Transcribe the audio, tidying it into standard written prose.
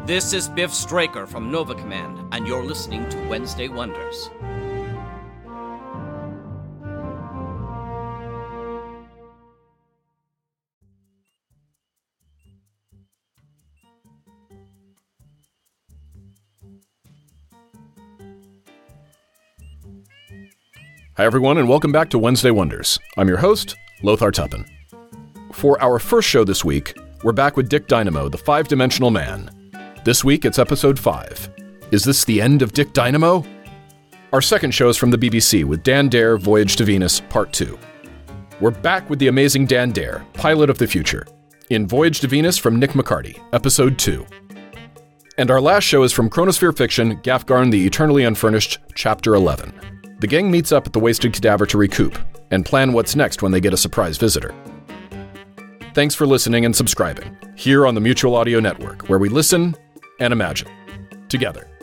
This is Biff Straker from Nova Command, and you're listening to Wednesday Wonders. Hi everyone, and welcome back to Wednesday Wonders. I'm your host, Lothar Tuppen. For our first show this week, we're back with Dick Dynamo, the five-dimensional man. This week, it's episode 5. Is this the end of Dick Dynamo? Our second show is from the BBC with Dan Dare, Voyage to Venus, Part 2. We're back with the amazing Dan Dare, pilot of the future, in Voyage to Venus from Nick McCarty, episode 2. And our last show is from Chronosphere Fiction, Gafgarn the Eternally Unfurnished, chapter 11. The gang meets up at the Wasted Cadaver to recoup, and plan what's next when they get a surprise visitor. Thanks for listening and subscribing, here on the Mutual Audio Network, where we listen and imagine together.